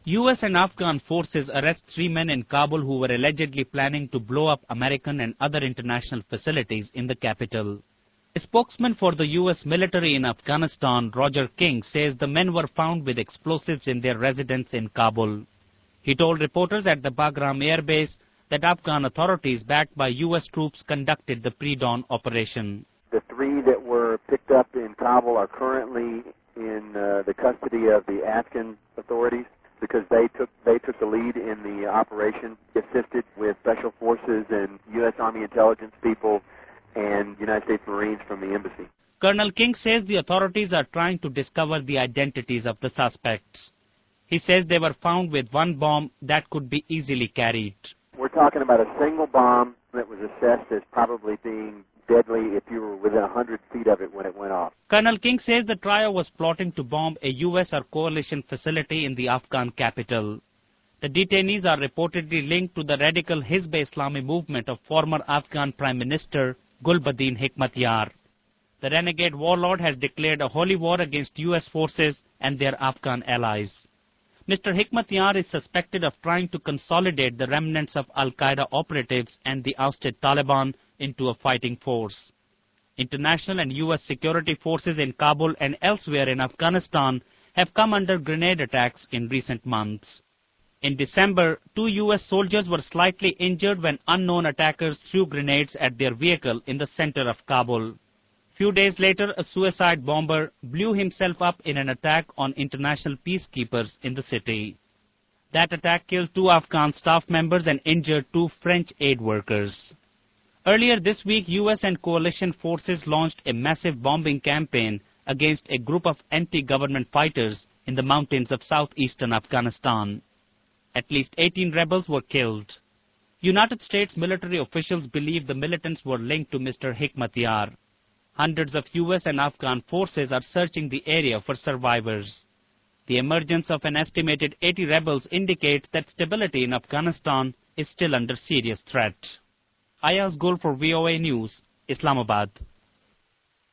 U.S. and Afghan forces arrest 3 men in Kabul who were allegedly planning to blow up American and other international facilities in the capital. A spokesman for the U.S. military in Afghanistan, Roger King, says the men were found with explosives in their residence in Kabul. He told reporters at the Bagram Air Base that Afghan authorities backed by U.S. troops conducted the pre-dawn operation. The 3 that were picked up in Kabul are currently in the custody of the Afghan authorities because they took the lead in the operation, assisted with special forces and U.S. Army intelligence people and United States Marines from the embassy. Colonel King says the authorities are trying to discover the identities of the suspects. He says they were found with 1 bomb that could be easily carried. We're talking about a single bomb that was assessed as probably being deadly if you were within 100 feet of it when it went off. Colonel King says the trio was plotting to bomb a U.S. or coalition facility in the Afghan capital. The detainees are reportedly linked to the radical Hizb-e-Islami movement of former Afghan Prime Minister Gulbuddin Hekmatyar. The renegade warlord has declared a holy war against U.S. forces and their Afghan allies. Mr. Hekmatyar is suspected of trying to consolidate the remnants of Al-Qaeda operatives and the ousted Taliban into a fighting force. International and U.S. security forces in Kabul and elsewhere in Afghanistan have come under grenade attacks in recent months. In December, 2 U.S. soldiers were slightly injured when unknown attackers threw grenades at their vehicle in the center of Kabul. Few days later, a suicide bomber blew himself up in an attack on international peacekeepers in the city. That attack killed 2 Afghan staff members and injured 2 French aid workers. Earlier this week, U.S. and coalition forces launched a massive bombing campaign against a group of anti-government fighters in the mountains of southeastern Afghanistan. At least 18 rebels were killed. United States military officials believe the militants were linked to Mr. Hekmatyar. Hundreds of U.S. and Afghan forces are searching the area for survivors. The emergence of an estimated 80 rebels indicates that stability in Afghanistan is still under serious threat. Ayaz Gul for VOA News, Islamabad.